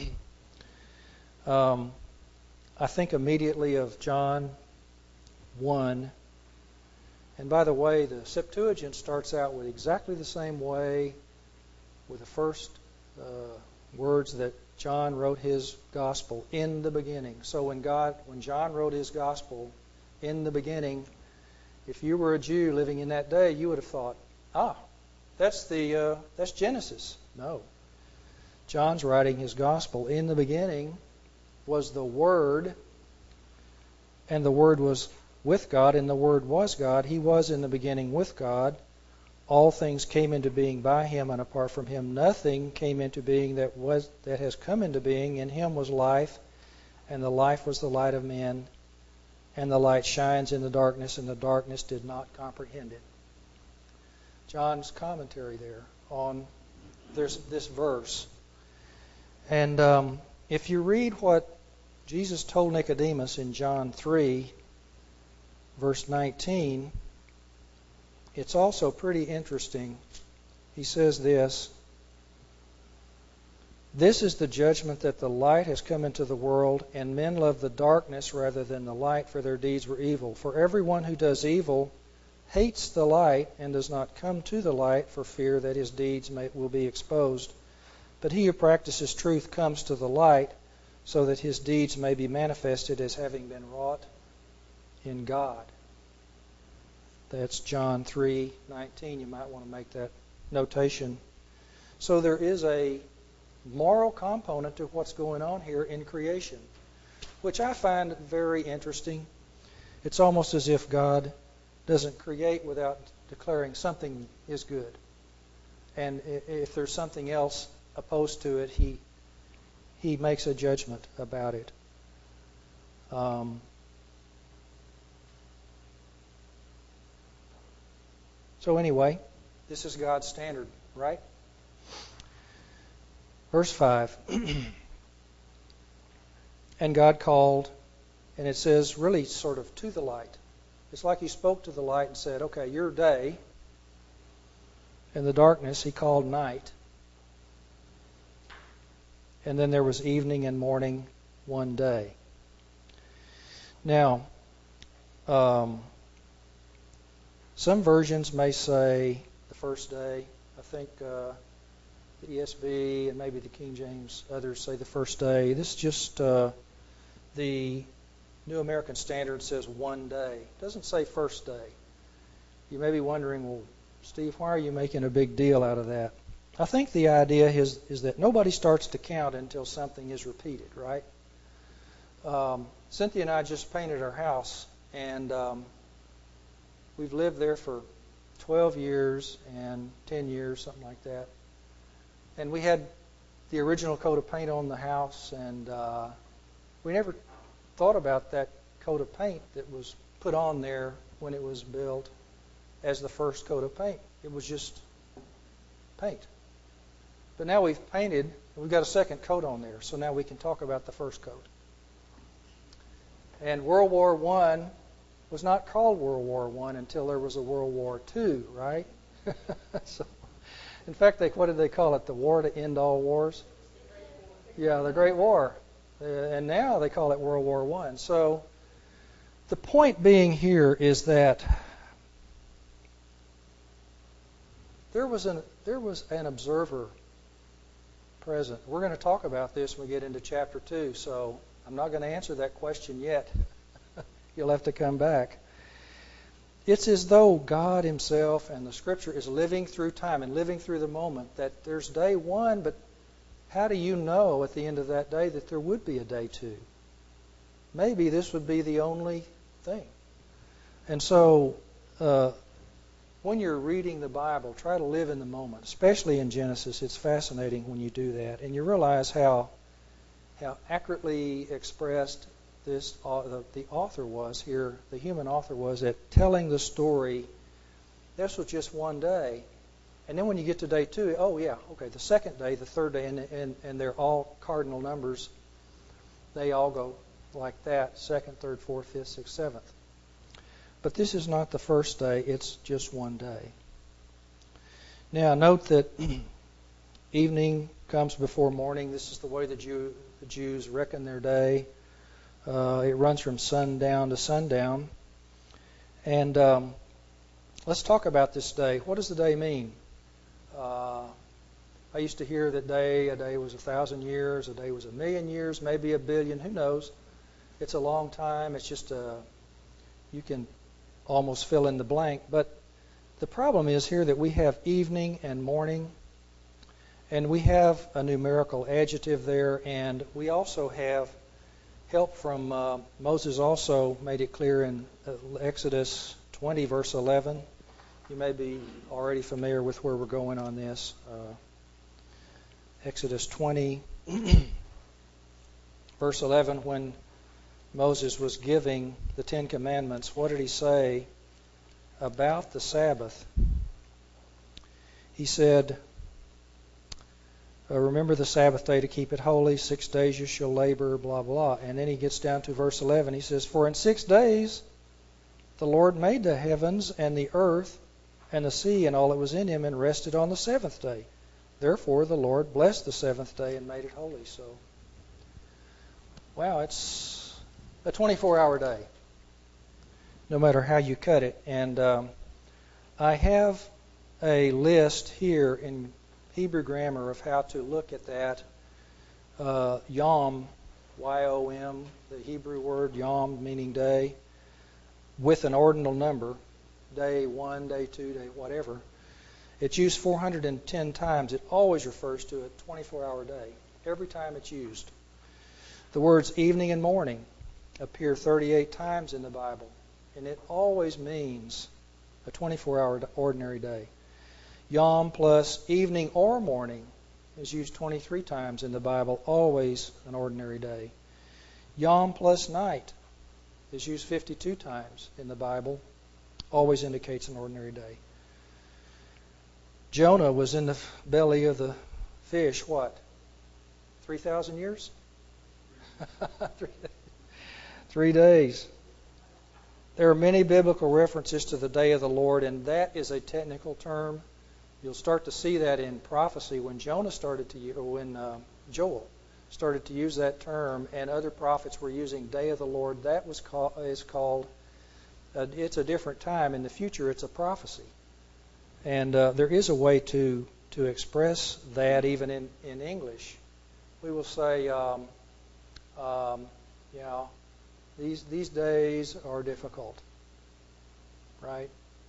I think immediately of John 1. And by the way, the Septuagint starts out with exactly the same way with the first words that John wrote his gospel, in the beginning. So when John wrote his gospel, in the beginning, if you were a Jew living in that day, you would have thought, that's Genesis. No. John's writing his gospel. In the beginning was the Word, and the Word was with God, and the Word was God. He was in the beginning with God. All things came into being by him, and apart from him nothing came into being that has come into being. In him was life, and the life was the light of men. And the light shines in the darkness, and the darkness did not comprehend it. John's commentary there on this verse. And if you read what Jesus told Nicodemus in John 3, verse 19, it's also pretty interesting. He says this: "This is the judgment, that the light has come into the world, and men love the darkness rather than the light, for their deeds were evil. For everyone who does evil hates the light and does not come to the light for fear that his deeds will be exposed. But he who practices truth comes to the light, so that his deeds may be manifested as having been wrought in God." That's John 3:19. You might want to make that notation. So there is a moral component to what's going on here in creation, which I find very interesting. It's almost as if God doesn't create without declaring something is good. And if there's something else opposed to it, he makes a judgment about it. So anyway, this is God's standard, right? Verse 5. And God called, and it says really sort of to the light. It's like he spoke to the light and said, okay, you're day, and the darkness he called night. And then there was evening and morning one day. Now, some versions may say the first day. I think the ESV and maybe the King James, others say the first day. This is just the New American Standard says one day. It doesn't say first day. You may be wondering, well, Steve, why are you making a big deal out of that? I think the idea is that nobody starts to count until something is repeated, right? Cynthia and I just painted our house, and we've lived there for 12 years and 10 years, something like that. And we had the original coat of paint on the house, and we never thought about that coat of paint that was put on there when it was built as the first coat of paint. It was just paint. But now we've painted, we've got a second coat on there, so now we can talk about the first coat. And World War I was not called World War I until there was a World War II, right? So, in fact, what did they call it? The war to end all wars? Yeah, the Great War. And now they call it World War I. So the point being here is that there was an observer present. We're going to talk about this when we get into chapter 2, so I'm not going to answer that question yet. You'll have to come back. It's as though God Himself and the Scripture is living through time and living through the moment, that there's day one, but how do you know at the end of that day that there would be a day two? Maybe this would be the only thing. And so when you're reading the Bible, try to live in the moment, especially in Genesis. It's fascinating when you do that. And you realize how accurately expressed the author was here, the human author was, at telling the story. This was just one day. And then when you get to day two, oh yeah, okay, the second day, the third day, and they're all cardinal numbers. They all go like that, second, third, fourth, fifth, sixth, seventh. But this is not the first day, it's just one day. Now note that evening comes before morning. This is the way the Jews reckon their day. It runs from sundown to sundown. And let's talk about this day. What does the day mean? I used to hear that a day was 1,000 years, a day was 1,000,000 years, maybe 1,000,000,000. Who knows? It's a long time. It's just you can almost fill in the blank. But the problem is here that we have evening and morning, and we have a numerical adjective there, and we also have help from Moses. Also made it clear in Exodus 20, verse 11. You may be already familiar with where we're going on this. Exodus 20, verse 11, when Moses was giving the Ten Commandments, what did he say about the Sabbath? He said, remember the Sabbath day to keep it holy. 6 days you shall labor, blah, blah. And then he gets down to verse 11. He says, for in 6 days the Lord made the heavens and the earth and the sea and all that was in him, and rested on the seventh day. Therefore the Lord blessed the seventh day and made it holy. So, wow, it's a 24-hour day, no matter how you cut it. And I have a list here in Hebrew grammar of how to look at that. Yom, Y-O-M, the Hebrew word yom, meaning day, with an ordinal number, day 1, day 2, day whatever. It's used 410 times. It always refers to a 24-hour day, every time it's used. The words evening and morning appear 38 times in the Bible, and it always means a 24-hour ordinary day. Yom plus evening or morning is used 23 times in the Bible, always an ordinary day. Yom plus night is used 52 times in the Bible, always indicates an ordinary day. Jonah was in the belly of the fish, what? 3,000 years? 3 days. There are many biblical references to the day of the Lord, and that is a technical term. You'll start to see that in prophecy when Joel started to use that term, and other prophets were using day of the Lord. That is called. It's a different time. In the future, it's a prophecy, and there is a way to express that even in English. We will say, these days are difficult, right?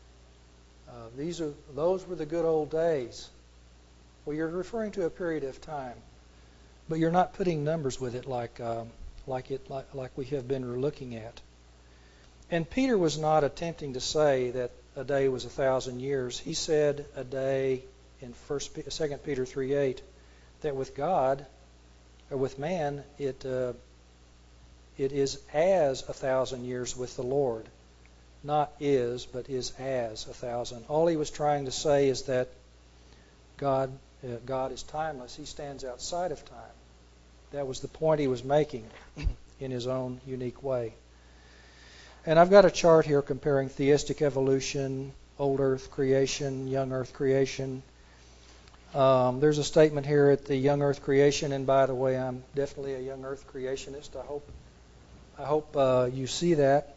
Those were the good old days. Well, you're referring to a period of time, but you're not putting numbers with it like we have been looking at. And Peter was not attempting to say that a day was 1,000 years. He said a day in 2 Peter 3:8 that with God, or with man, it is as 1,000 years with the Lord. Not is, but is as 1,000. All he was trying to say is that God is timeless. He stands outside of time. That was the point he was making in his own unique way. And I've got a chart here comparing theistic evolution, old earth creation, young earth creation. There's a statement here at the young earth creation, and by the way, I'm definitely a young earth creationist. I hope you see that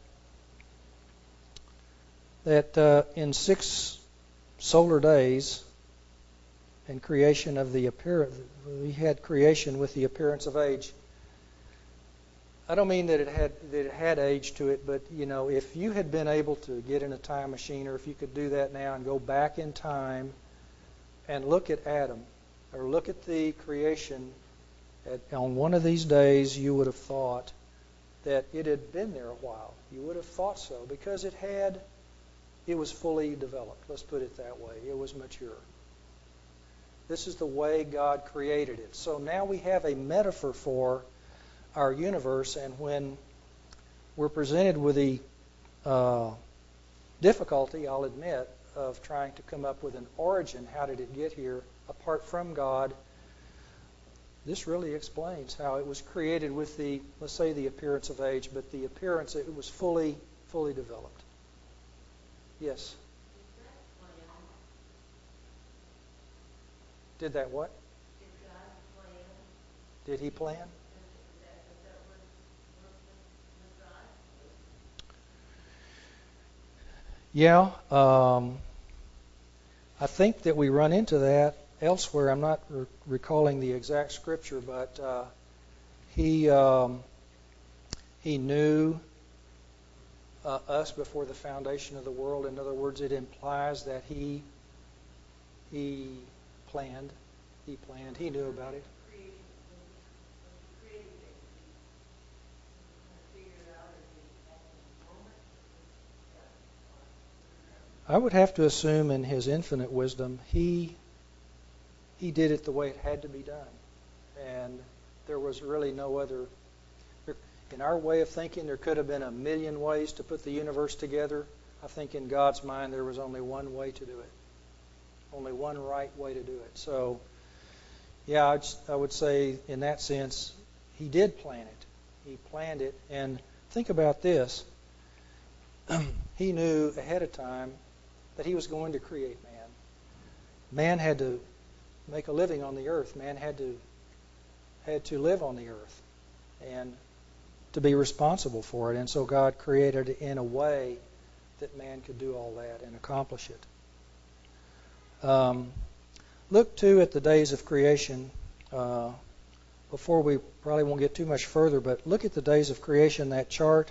in 6 solar days and creation of the appearance, we had creation with the appearance of age. I don't mean that it had age to it, but if you had been able to get in a time machine, or if you could do that now and go back in time and look at Adam, or look at the creation on one of these days, you would have thought that it had been there a while. You would have thought so, because it was fully developed. Let's put it that way. It was mature. This is the way God created it. So now we have a metaphor for our universe, and when we're presented with the difficulty, I'll admit, of trying to come up with an origin, how did it get here, apart from God, this really explains how it was created with the, let's say, the appearance of age, but the appearance, it was fully developed. Yes? Did that what? Did God plan? Did he plan? Is that what with God? Yeah. I think that we run into that elsewhere. I'm not recalling the exact scripture, but he knew us before the foundation of the world. In other words, it implies that he planned. He knew about it. I would have to assume in his infinite wisdom, he did it the way it had to be done. And there was really no other. In our way of thinking, there could have been a million ways to put the universe together. I think in God's mind, there was only one way to do it. Only one right way to do it. So, yeah, I would say in that sense, he did plan it. He planned it. And think about this. He knew ahead of time that he was going to create man. Man had to make a living on the earth. Man had to live on the earth and to be responsible for it. And so God created it in a way that man could do all that and accomplish it. Look too at the days of creation. Before we probably won't get too much further, but look at the days of creation, that chart.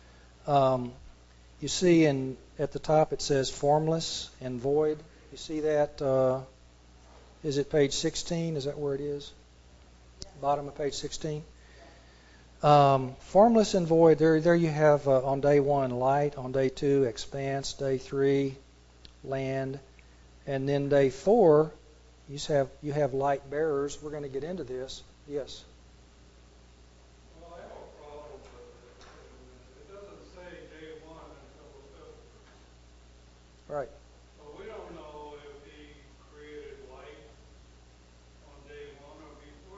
You see at the top it says formless and void. You see that? Is it page 16? Is that where it is? Bottom of page 16. Formless and void. There you have on day 1 light. On day 2 expanse. Day 3 land. And then day 4 you have light bearers. We're going to get into this. Yes. Well, I have a problem with it. It doesn't say day 1 until the 5th. Right. So we don't know if he created light on day 1 or before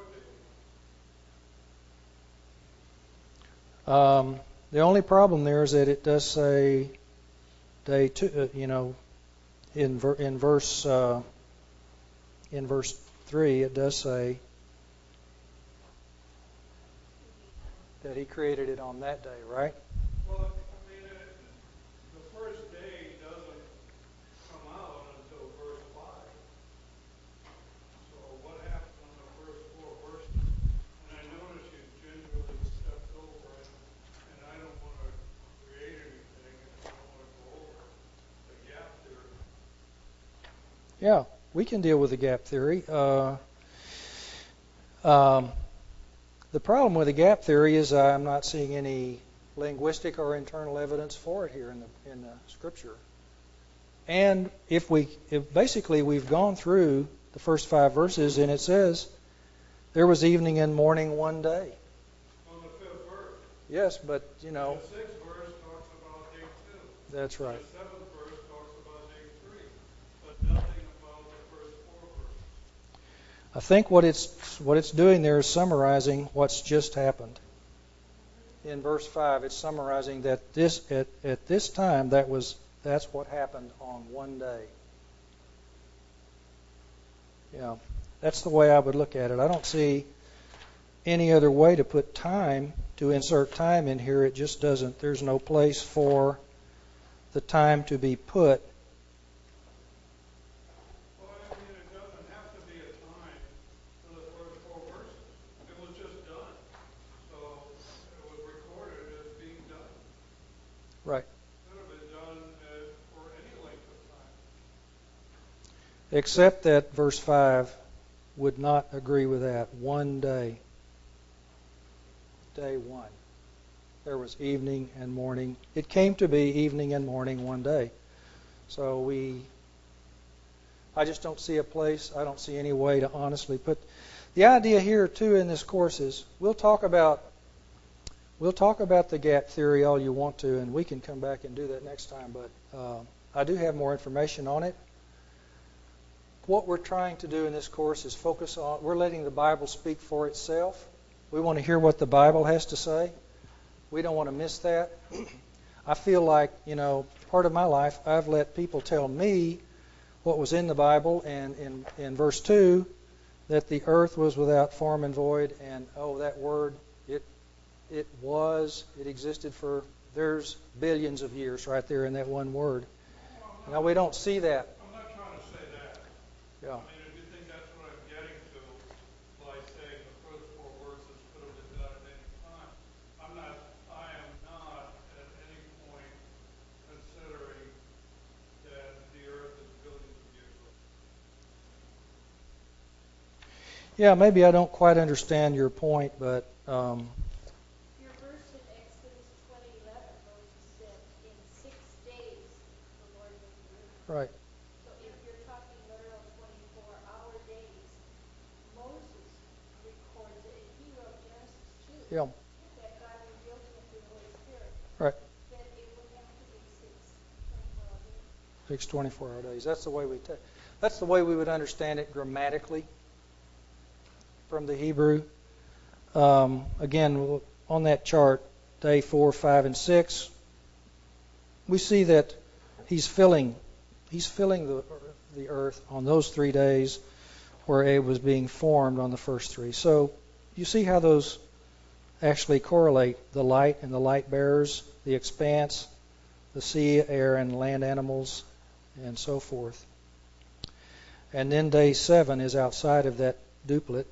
day 1. The only problem there is that it does say day 2. In verse 3, it does say that he created it on that day, right? Well, I mean, the first day doesn't come out until verse 5. So what happened on the first 4 verses? And I notice you gingerly stepped over it, and I don't want to create anything, and I don't want to go over the gap theory. Yeah, we can deal with the gap theory. The problem with the gap theory is I'm not seeing any linguistic or internal evidence for it here in the Scripture. And if basically we've gone through the first 5 verses, and it says there was evening and morning one day. On the 5th verse. Yes, but The 6th verse talks about day 2. That's right. The 7th verse talks about day 3, but nothing about the first 4 verses. I think what it's doing there is summarizing what's just happened. In verse 5, it's summarizing that at this time that's what happened on one day. Yeah, that's the way I would look at it. I don't see any other way to put time, to insert time in here. It just doesn't. There's no place for the time to be put. Well, I mean, it doesn't have to be a time for the first 4 verses. It was just done. So it was recorded as being done. Right. It could have been done for any length of time. Except that verse 5 would not agree with that. One day. Day 1. There was evening and morning. It came to be evening and morning one day. So I just don't see a place, I don't see any way to honestly put. The idea here too in this course is we'll talk about the gap theory all you want to, and we can come back and do that next time, but I do have more information on it. What we're trying to do in this course is focus on, we're letting the Bible speak for itself. We want to hear what the Bible has to say. We don't want to miss that. I feel like, part of my life, I've let people tell me what was in the Bible, and in verse 2, that the earth was without form and void, and that word, it existed for, there's billions of years right there in that one word. Now we don't see that. I'm not trying to say that. Yeah. I mean, if you think that's what I'm getting to by saying the first 4 verses could have been done at any time, I am not at any point considering that the earth is billions of years old. Yeah, maybe I don't quite understand your point, but Your verse in Exodus 20:11, Moses said, in 6 days the Lord made the earth. right. So if you're talking literal 24-hour days, Moses records it, and he wrote Genesis 2, Yeah, that God revealed to him through the Holy Spirit, right. that it would have to be 24-hour days. 6 24-hour days. That's the way we would understand it grammatically from the Hebrew. Again, on that chart, day 4, 5, and 6, we see that he's filling the earth on those 3 days, where it was being formed on the first 3. So you see how those actually correlate: the light and the light bearers, the expanse, the sea, air, and land animals, and so forth. And then day 7 is outside of that doublet.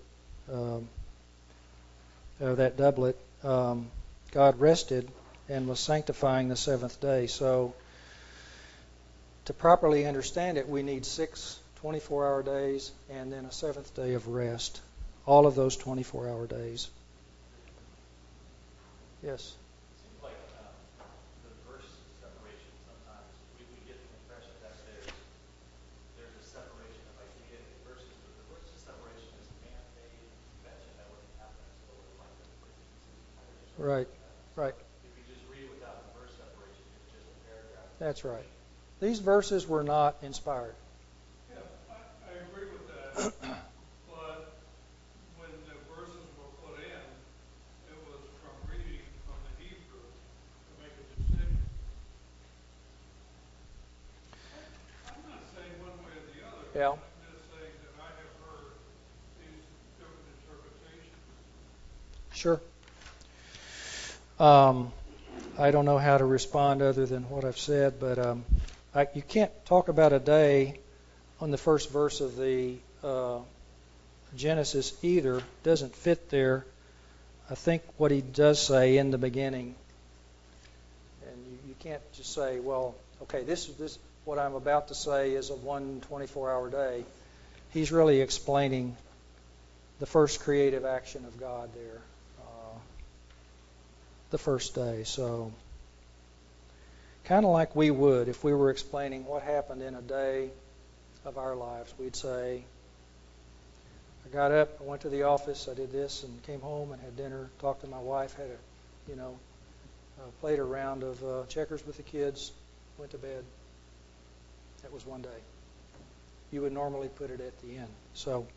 God rested and was sanctifying the 7th day. So to properly understand it, we need 6 24-hour days and then a 7th day of rest. All of those 24-hour days. Yes? It seems like the verse separation sometimes we get the impression that there's a separation of idea versus the verse separation is man-made invention that wasn't happening until like the 1500s, 1600s. Right. Right. If you just read without the verse separation, it's just a paragraph. That's right. These verses were not inspired. Yeah, I agree with that. But when the verses were put in, it was from reading from the Hebrew to make a decision. I'm not saying one way or the other. Yeah. I'm just saying that I have heard these different interpretations. Sure. I don't know how to respond other than what I've said, but you can't talk about a day on the first verse of the Genesis either. Doesn't fit there. I think what he does say in the beginning, and you can't just say, well, okay, this what I'm about to say is a 1 24-hour day. He's really explaining the first creative action of God there. The first day. So kind of like we would if we were explaining what happened in a day of our lives. We'd say, I got up, I went to the office, I did this, and came home and had dinner, talked to my wife, had played a round of checkers with the kids, went to bed. That was one day. You would normally put it at the end. So,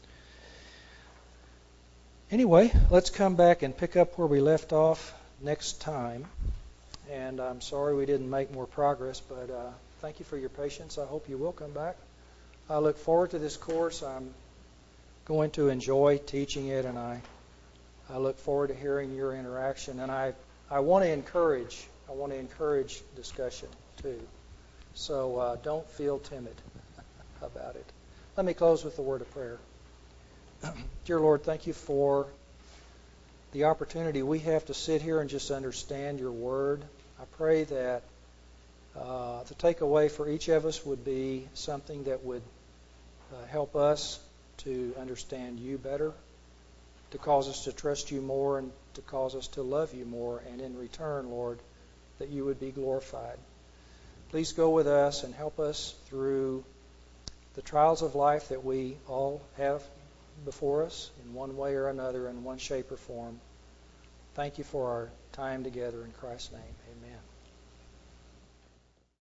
anyway, let's come back and pick up where we left off next time. And I'm sorry we didn't make more progress, but thank you for your patience. I hope you will come back. I look forward to this course. I'm going to enjoy teaching it, and I look forward to hearing your interaction. And I want to encourage discussion too. So don't feel timid about it. Let me close with a word of prayer. Dear Lord, thank you for the opportunity we have to sit here and just understand your word. I pray that the takeaway for each of us would be something that would help us to understand you better, to cause us to trust you more, and to cause us to love you more, and in return, Lord, that you would be glorified. Please go with us and help us through the trials of life that we all have before us in one way or another, in one shape or form. Thank you for our time together in Christ's name. Amen.